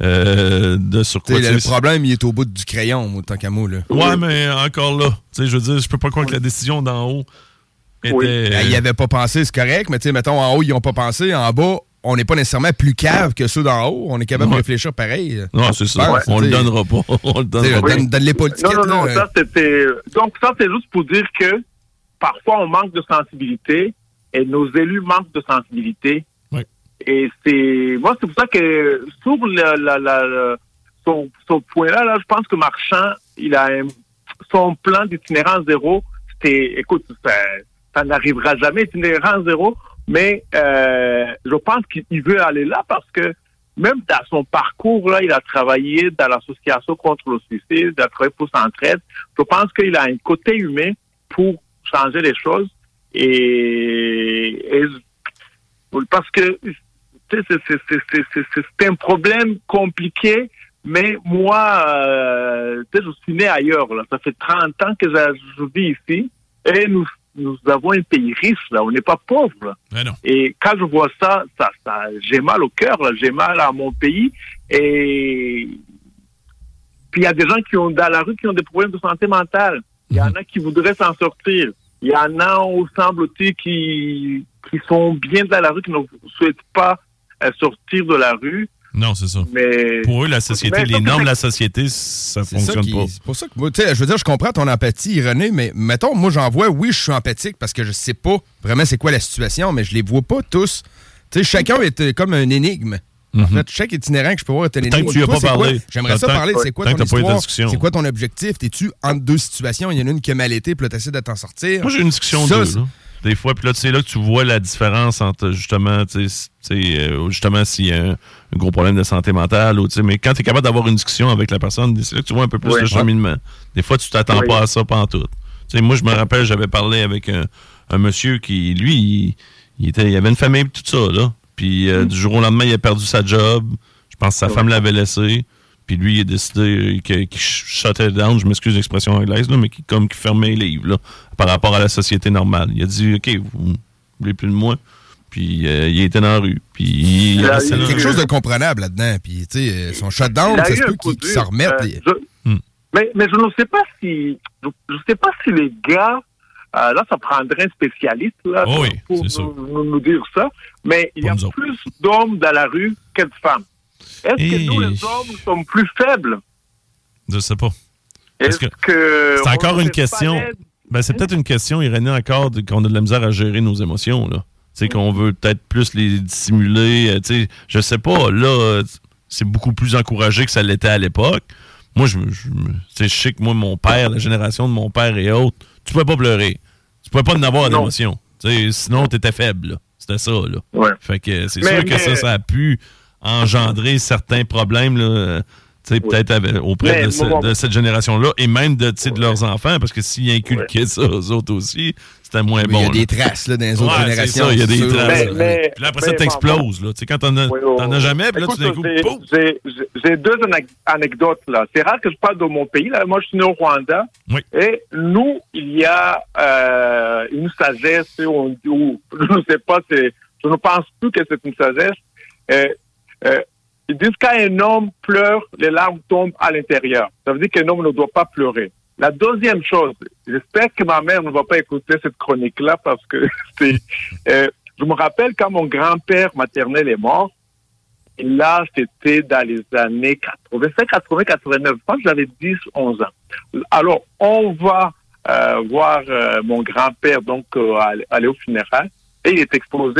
Speaker 3: Le
Speaker 4: problème, il est au bout du crayon, tant qu'à moi.
Speaker 3: Ouais, mais encore là, je veux dire, je peux pas croire que la décision d'en haut était...
Speaker 4: Ils n'avaient pas pensé, c'est correct, mais mettons, en haut, ils n'ont pas pensé. En bas, on n'est pas nécessairement plus cave que ceux d'en haut. On est capable de réfléchir pareil.
Speaker 3: Non, c'est ça. On le donnera pas. On le donnera pas.
Speaker 4: Donne-les pas l'étiquette.
Speaker 2: Non, ça, c'était... Donc, ça, c'est juste pour dire que parfois, on manque de sensibilité et nos élus manquent de sensibilité. Et c'est pour ça que sur ce point-là, je pense que Marchand, il a son plan d'itinérance zéro. Écoute, ça n'arrivera jamais itinérance zéro, mais je pense qu'il veut aller là parce que même dans son parcours là, il a travaillé dans l'association contre le suicide, il a travaillé pour Centraide. Je pense qu'il a un côté humain pour changer les choses et parce que c'est un problème compliqué, mais moi, je suis né ailleurs. Là. Ça fait 30 ans que je vis ici et nous avons un pays riche. Là. On n'est pas pauvre. Là. Et quand je vois ça, j'ai mal au cœur. Là. J'ai mal à mon pays. Et puis il y a des gens qui ont dans la rue qui ont des problèmes de santé mentale. Il y en a qui voudraient s'en sortir. Il y en a, semble-t-il, qui sont bien dans la rue, qui ne souhaitent pas sortir de la rue.
Speaker 3: Non, c'est ça.
Speaker 2: Mais
Speaker 3: pour eux, la société, les normes de la société, ça fonctionne pas.
Speaker 4: C'est pour ça que moi, tu sais, je veux dire, je comprends ton empathie, René, mais mettons, moi, j'en vois, oui, je suis empathique parce que je sais pas vraiment c'est quoi la situation, mais je les vois pas tous. Tu sais, chacun est comme un énigme. En fait, chaque itinérant que je peux voir est un énigme.
Speaker 3: Tant que tu n'as pas parlé.
Speaker 4: J'aimerais ça parler de c'est quoi ton histoire, c'est quoi ton objectif. T'es-tu entre deux situations? Il y en a une qui a mal été, puis là, t'essaies de t'en sortir.
Speaker 3: Moi, j'ai une discussion d'eux, là. Des fois, puis là, tu sais, là que tu vois la différence entre, justement, justement, s'il y a un gros problème de santé mentale, ou, mais quand tu es capable d'avoir une discussion avec la personne, c'est là que tu vois un peu plus le cheminement. Des fois, tu t'attends pas à ça pantoute. Tu sais, moi, je me rappelle, j'avais parlé avec un monsieur qui, lui, il avait une famille, tout ça, là. Puis, du jour au lendemain, il a perdu sa job. Je pense que sa femme l'avait laissé. Puis lui, il a décidé qu'il shuttait down, je m'excuse l'expression anglaise, là, mais qui fermait les livres là, par rapport à la société normale. Il a dit, OK, vous voulez plus de moi. Puis il était dans la rue. Puis il y a
Speaker 4: quelque chose de comprenable là-dedans. Puis, tu sais, son shutdown, ça se peut qu'il s'en remette.
Speaker 2: Mais je ne sais pas si... Je sais pas si les gars... là, ça prendrait un spécialiste là, pour nous dire ça. Mais il y a plus d'hommes dans la rue que de femmes. Est-ce que nous, les hommes, sommes plus faibles?
Speaker 3: Je sais pas.
Speaker 2: Est-ce que
Speaker 3: c'est encore une question. Ben, c'est peut-être une question, Irénée, encore, qu'on a de la misère à gérer nos émotions, là. Tu sais, qu'on veut peut-être plus les dissimuler. Tu sais, je sais pas, là, c'est beaucoup plus encouragé que ça l'était à l'époque. Moi, je sais que moi, mon père, la génération de mon père et autres, tu pouvais pas pleurer. Tu pouvais pas en avoir d'émotion. Tu sais, sinon, t'étais faible, là. C'était ça, là.
Speaker 2: Ouais.
Speaker 3: Fait que c'est sûr que ça a pu engendrer certains problèmes, là, peut-être auprès de cette génération-là, et même de leurs enfants, parce que s'ils inculquaient ça aux autres aussi, c'était moins bon.
Speaker 4: Il y a des traces là, dans les autres générations.
Speaker 3: Il y a des traces. Puis là, après ça, t'exploses. Quand t'en as jamais, puis là, tout d'un coup,
Speaker 2: j'ai deux anecdotes. Là. C'est rare que je parle de mon pays. Là. Moi, je suis né au Rwanda. Oui. Et nous, il y a une sagesse où je ne sais pas, je ne pense plus que c'est une sagesse. Ils disent quand un homme pleure, les larmes tombent à l'intérieur. Ça veut dire qu'un homme ne doit pas pleurer. La deuxième chose, j'espère que ma mère ne va pas écouter cette chronique-là parce que je me rappelle quand mon grand-père maternel est mort, et là, c'était dans les années 85, 80, 89. Je pense que j'avais 10, 11 ans. Alors, on va voir mon grand-père donc aller au funérailles et il était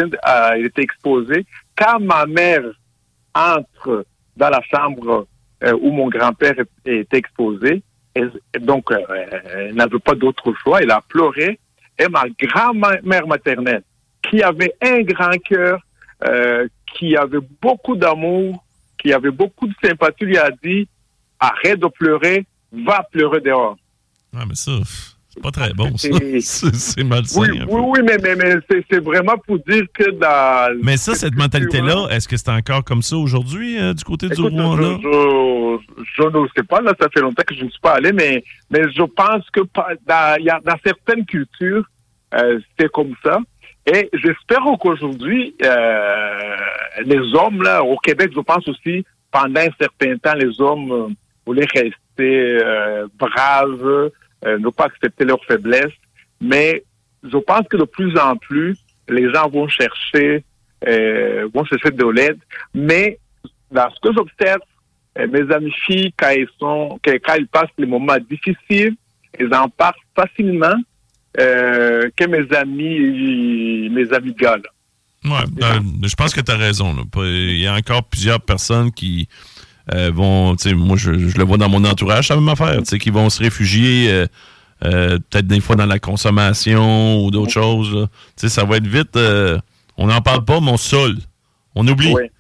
Speaker 2: exposé. Quand ma mère entre dans la chambre où mon grand-père était exposé, donc elle n'avait pas d'autre choix, elle a pleuré. Et ma grand-mère maternelle, qui avait un grand cœur, qui avait beaucoup d'amour, qui avait beaucoup de sympathie, lui a dit « Arrête de pleurer, va pleurer dehors. »
Speaker 3: Ah, mais ça, c'est pas très bon, ça. C'est malsain.
Speaker 2: Oui, mais c'est vraiment pour dire que
Speaker 3: Mais ça, cette mentalité-là, est-ce que c'est encore comme ça aujourd'hui, du côté du Rwanda?
Speaker 2: Je ne sais pas, là, ça fait longtemps que je ne suis pas allé, mais je pense que dans certaines cultures, c'est comme ça. Et j'espère qu'aujourd'hui, les hommes, là, au Québec, je pense aussi, pendant un certain temps, les hommes voulaient rester braves, ne pas accepter leurs faiblesses. Mais je pense que de plus en plus, les gens vont chercher de l'aide. Mais dans ce que j'observe, mes amies filles, quand elles passent les moments difficiles, elles en parlent facilement que mes amis gars.
Speaker 3: Ouais, je pense que tu as raison. Là. Il y a encore plusieurs personnes qui vont, tu sais, moi je le vois dans mon entourage, c'est la même affaire, tu sais, qui vont se réfugier peut-être des fois dans la consommation ou d'autres choses. Tu sais, ça va être vite, on n'en parle pas, mais on se saoule. On oublie.
Speaker 2: Ouais.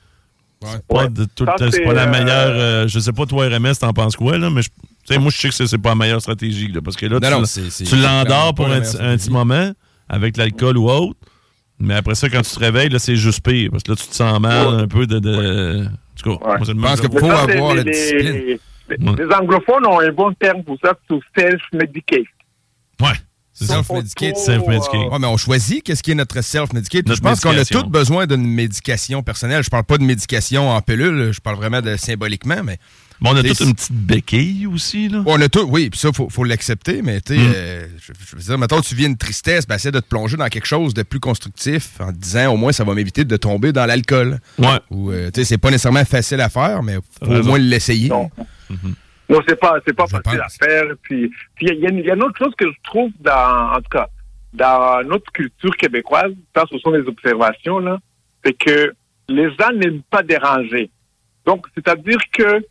Speaker 3: C'est pas la meilleure. Je sais pas, toi, RMS, t'en penses quoi, là, mais moi, je sais que c'est pas la meilleure stratégie, là, parce que là, tu l'endors pour un petit moment avec l'alcool ou autre, mais après ça, quand tu te réveilles, là, c'est juste pire, parce que là, tu te sens mal un peu de... En tout cas,
Speaker 4: je pense qu'il faut avoir la discipline.
Speaker 2: Les anglophones ont un bon terme pour ça, c'est self-medicate.
Speaker 3: Ouais. C'est self-medicate.
Speaker 4: Ouais, mais on choisit qu'est-ce qui est notre self-medicate. Je pense qu'on a tous besoin d'une médication personnelle. Je parle pas de médication en pilule, je parle vraiment de symboliquement, mais...
Speaker 3: Bon, on a toute une petite béquille aussi, là.
Speaker 4: On a tout, oui, puis ça, faut l'accepter, mais tu sais, je veux dire, mettons, tu vis une tristesse, ben, essaie de te plonger dans quelque chose de plus constructif en te disant, au moins, ça va m'éviter de tomber dans l'alcool.
Speaker 3: Ouais.
Speaker 4: Ou, tu sais, c'est pas nécessairement facile à faire, mais faut au moins l'essayer.
Speaker 2: Non. Non, c'est pas facile à faire. Puis il y a une autre chose que je trouve en tout cas, dans notre culture québécoise, ça, ce sont les observations, là, c'est que les gens n'aiment pas déranger. Donc, c'est-à-dire que,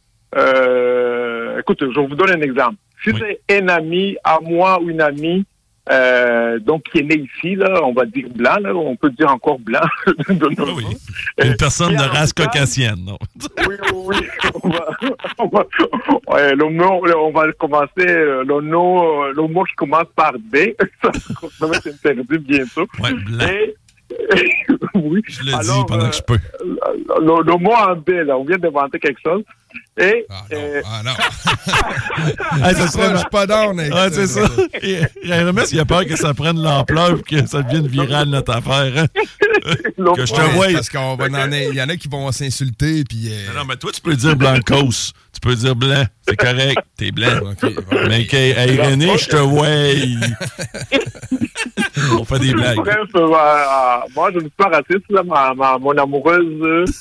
Speaker 2: écoute, je vous donne un exemple. Si j'ai un ami à moi ou une amie, donc qui est né ici, là, on va dire blanc, là, on peut dire encore blanc.
Speaker 3: Oui. Une personne de race caucasienne, non?
Speaker 2: Oui. On va commencer le mot qui commence par B. Ça va être interdit bientôt.
Speaker 3: Ouais, blanc.
Speaker 2: Oui.
Speaker 3: Je le dis pendant que je peux.
Speaker 2: Le mot en B, là, on vient d'inventer quelque chose. Et,
Speaker 4: non. Ça serait pas d'or,
Speaker 3: c'est ça. RMS, il a peur que ça prenne l'ampleur et que ça devienne viral, notre affaire. Hein? Que je te vois.
Speaker 4: Parce qu'il y en a qui vont s'insulter. Puis,
Speaker 3: Non, mais toi, tu peux dire blancos. Tu peux dire blanc. C'est correct. T'es blanc. Okay. Mais René, je te vois. On fait des blagues.
Speaker 2: Bref, moi, je ne suis pas raciste. Là, mon amoureuse,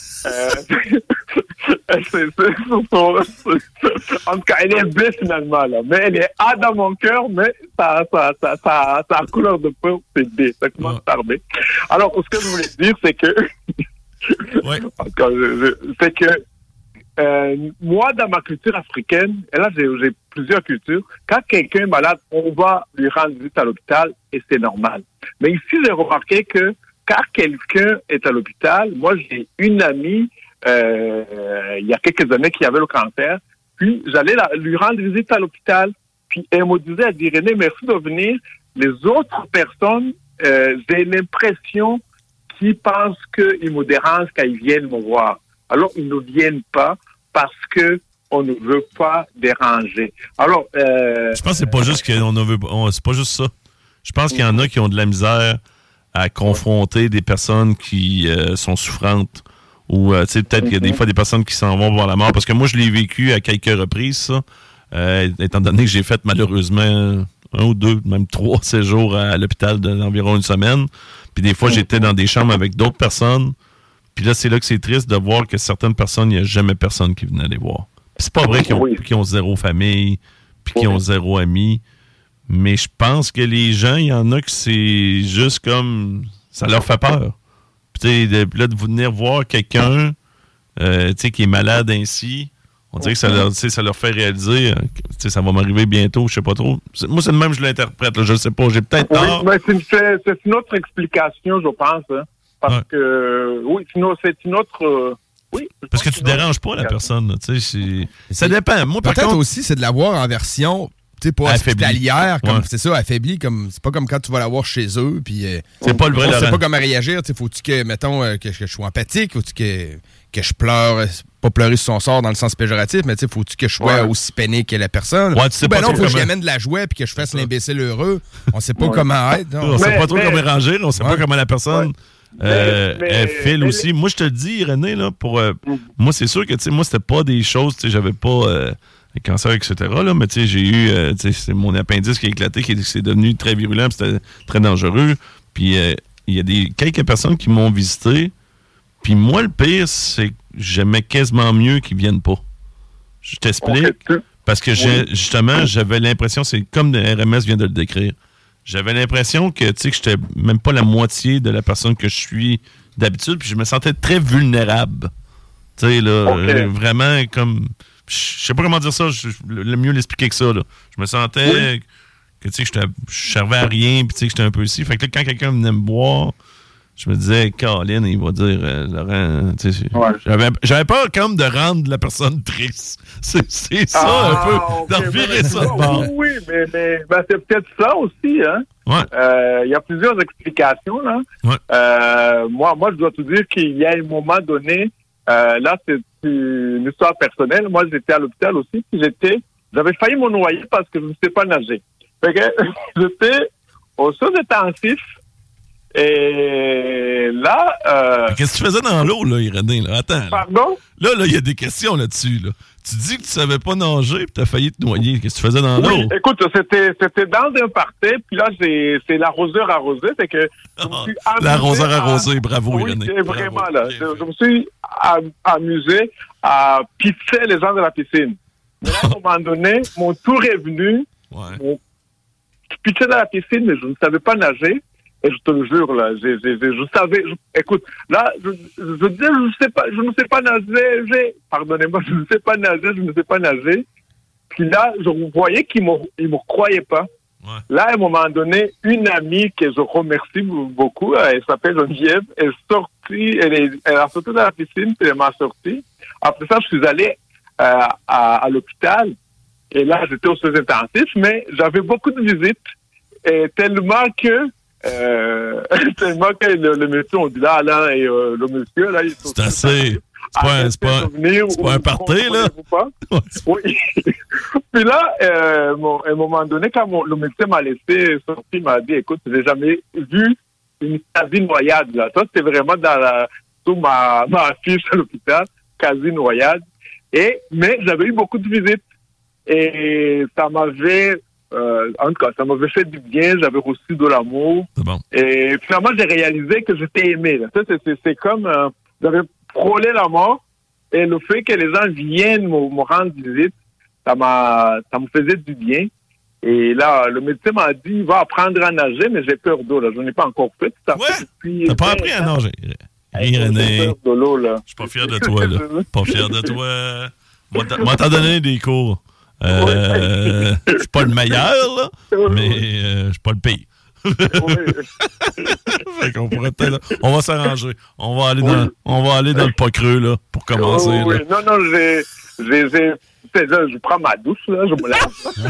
Speaker 2: en tout cas, elle est bleue finalement, là. Mais elle est A dans mon cœur, mais sa couleur de peau, c'est B. Ça commence par B. Alors, ce que je voulais dire, c'est que... En tout cas, c'est que moi, dans ma culture africaine, et là, j'ai plusieurs cultures, quand quelqu'un est malade, on va lui rendre visite à l'hôpital et c'est normal. Mais ici, j'ai remarqué que quand quelqu'un est à l'hôpital, moi, j'ai une amie, il y a quelques années, qui avait le cancer, puis j'allais lui rendre visite à l'hôpital, puis elle me disait, elle dit, René, merci de venir. Les autres personnes, j'ai l'impression qu'ils pensent qu'ils me dérangent quand ils viennent me voir. Alors, ils ne viennent pas parce que on ne veut pas déranger. Alors,
Speaker 3: je pense que c'est pas juste qu'on ne veut, c'est pas juste ça. Je pense qu'il y en a qui ont de la misère à confronter des personnes qui sont souffrantes ou, tu sais, peut-être qu'il y a des fois des personnes qui s'en vont voir la mort. Parce que moi, je l'ai vécu à quelques reprises, ça, étant donné que j'ai fait malheureusement 1 ou 2, même 3 séjours à l'hôpital d'environ une semaine. Puis des fois, j'étais dans des chambres avec d'autres personnes. Puis là, c'est là que c'est triste de voir que certaines personnes, il n'y a jamais personne qui venait les voir. Puis c'est pas vrai qu'ils ont zéro famille, puis qu'ils ont zéro ami. Mais je pense que les gens, il y en a que c'est juste comme... Ça leur fait peur. Puis là, de venir voir quelqu'un qui est malade ainsi, on dirait que ça leur fait réaliser ça va m'arriver bientôt, je sais pas trop. Moi, c'est le même que je l'interprète, là, je sais pas. J'ai peut-être tort.
Speaker 2: Oui, mais c'est une autre explication, je pense. Hein, parce que, sinon, c'est une autre...
Speaker 3: parce que tu déranges pas la personne. Ça dépend. Moi, par
Speaker 4: peut-être
Speaker 3: contre,
Speaker 4: aussi, c'est de l'avoir en version... Tu sais, pas hospitalière, c'est ça, affaibli, comme c'est pas comme quand tu vas l'avoir chez eux, puis
Speaker 3: c'est pas le vrai Laurent.
Speaker 4: C'est pas comment réagir, tu sais, faut-tu que, mettons, que je sois empathique, faut-tu que je pleure, pas pleurer sur son sort dans le sens péjoratif, mais tu sais, faut-tu que je sois aussi peiné que la personne?
Speaker 3: Ouais, tu sais pas
Speaker 4: non, faut
Speaker 3: comment...
Speaker 4: que je lui amène de la joie, puis que je fasse l'imbécile heureux. On sait pas comment être.
Speaker 3: On sait pas trop comment réagir, on sait pas comment la personne... elle file aussi. Moi, je te le dis, René, là, moi, c'est sûr que, tu sais, moi, c'était pas des choses, tu sais, j'avais pas... le cancer, etc. Là, mais tu sais, j'ai eu c'est mon appendice qui a éclaté, c'est devenu très virulent, c'était très dangereux. Puis il y a quelques personnes qui m'ont visité. Puis moi, le pire, c'est que j'aimais quasiment mieux qu'ils viennent pas. Je t'explique. Parce que justement, j'avais l'impression, c'est comme le RMS vient de le décrire. J'avais l'impression que, tu sais, que j'étais même pas la moitié de la personne que je suis d'habitude. Puis je me sentais très vulnérable. Tu sais, là, vraiment comme... Je sais pas comment dire ça, le mieux l'expliquer que ça. Là. Je me sentais que je servais à rien, puis que j'étais un peu ici. Fait que là, quand quelqu'un venait me voir, je me disais, Caroline, il va dire, Laurent, j'avais peur comme de rendre la personne triste. C'est ça un peu, d'en virer ça de bord.
Speaker 2: Oui, mais c'est peut-être ça aussi, hein. Il y a plusieurs explications, là. Moi, je dois te dire qu'il y a un moment donné, là, c'est une histoire personnelle. Moi, j'étais à l'hôpital aussi, puis j'avais failli me noyer parce que je ne sais pas nager. Fait que j'étais aux soins intensifs, et là...
Speaker 3: Qu'est-ce que tu faisais dans l'eau, là, René? Là? Attends.
Speaker 2: Pardon?
Speaker 3: Là, il y a des questions là-dessus, là. Tu dis que tu savais pas nager, puis tu as failli te noyer. Qu'est-ce que tu faisais dans l'eau?
Speaker 2: Écoute, c'était dans un party, puis là, c'est l'arroseur arrosé, c'est que je me suis amusé...
Speaker 3: L'arroseur arrosé, bravo, René.
Speaker 2: C'est vraiment, là. Je me suis amusé à pisser les gens de la piscine. Mais là, à un moment donné, mon tour est venu. Je pissais dans la piscine, mais je ne savais pas nager. Et je te le jure, là, je savais... écoute, là, je disais, je ne sais pas nager. Pardonnez-moi, je ne sais pas nager. Puis là, je voyais qu'ils ne me croyaient pas. Là, à un moment donné, une amie que je remercie beaucoup, elle s'appelle Geneviève, elle a sorti de la piscine, puis elle m'a sorti. Après ça, je suis allé à l'hôpital. Et là, j'étais aux soins intensifs, mais j'avais beaucoup de visites. Et tellement que le médecin, on dit là, et le monsieur, là, il faut...
Speaker 3: C'est assez... C'est pas un party, là?
Speaker 2: Oui. Puis là, à un moment donné, quand le médecin m'a laissé sortir, il m'a dit, écoute, j'ai jamais vu une quasi-noyade, là. Ça, c'était vraiment sous ma fiche à l'hôpital, quasi-noyade. Mais j'avais eu beaucoup de visites. Et ça m'avait... en tout cas, ça m'avait fait du bien, j'avais reçu de l'amour.
Speaker 3: C'est bon.
Speaker 2: Et finalement, j'ai réalisé que j'étais aimé. Là. Ça, c'est comme... j'avais frôlé la mort, et le fait que les gens viennent me rendre visite, ça me faisait du bien. Et là, le médecin m'a dit, il va apprendre à nager, mais j'ai peur d'eau. Là. Je n'ai pas encore fait.
Speaker 3: T'as pas appris à nager? René, je suis pas fier de toi, là. Pas fier de toi. Moi, t'en donné des cours. Je suis pas le meilleur, là, mais je suis pas le pire. Fait qu'on pourrait peut-être... On va s'arranger. On va aller dans le pas creux, là, pour commencer. Là.
Speaker 2: Non, je prends ma douche, là, je me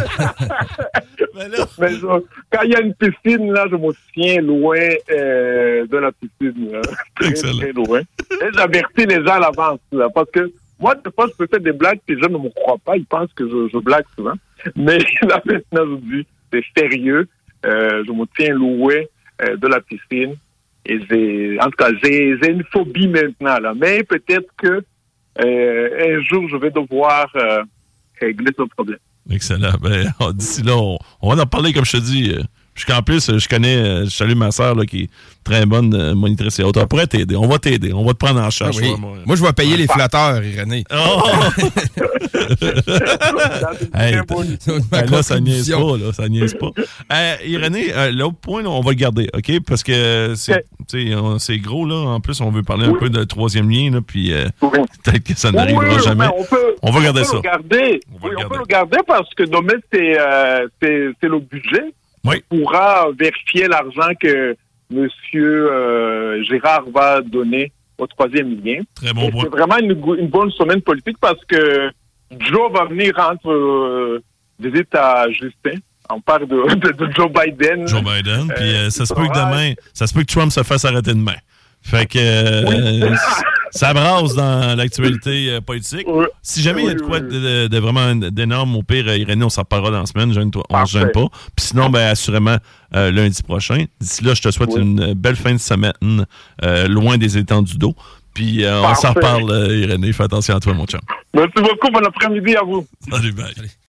Speaker 2: lave. Mais quand il y a une piscine, là, je me tiens loin de la piscine. Là. Très loin. Et j'avertis les gens à l'avance, là, parce que moi, des fois, je peux faire des blagues, puis les gens ne me croient pas, ils pensent que je blague souvent. Mais là, maintenant, je dis, c'est sérieux. Je me tiens loin de la piscine. Et en tout cas, j'ai une phobie maintenant, là. Mais peut-être que un jour, je vais devoir régler ce problème.
Speaker 3: Excellent. Ben, d'ici là, on va en parler, comme je te dis. Puisqu'en plus, je salue ma sœur là, qui est très bonne monitrice et autre. On pourrait t'aider. On va t'aider. On va te prendre en charge.
Speaker 4: Oui. Moi, je vais payer les flotteurs, Irénée.
Speaker 3: Oh! Là, ça niaise pas. Là, ça niaise pas. Irénée, l'autre point, là, on va le garder, OK? Parce que c'est gros, là. En plus, on veut parler un peu de troisième lien, là, puis peut-être que ça n'arrivera jamais. On va garder ça.
Speaker 2: On peut le garder parce que demain, c'est le budget.
Speaker 3: Oui.
Speaker 2: On pourra vérifier l'argent que M. Girard va donner au troisième lien.
Speaker 3: Très bon point.
Speaker 2: C'est vraiment une bonne semaine politique parce que Joe va venir rendre visite à Justin. On parle de Joe Biden.
Speaker 3: Joe Biden. Puis ça se peut que demain, ça se peut que Trump se fasse arrêter demain. Fait que ça brasse dans l'actualité politique. Oui. Si jamais il y a de quoi de vraiment d'énorme, au pire, Irénée, on s'en reparlera dans la semaine. On ne se gêne pas. Puis sinon, assurément, lundi prochain. D'ici là, je te souhaite une belle fin de semaine, loin des étendues d'eau. Puis on s'en reparle, Irénée. Fais attention à toi, mon chum.
Speaker 2: Merci beaucoup. Bon après-midi à vous.
Speaker 3: Salut, bye. Salut.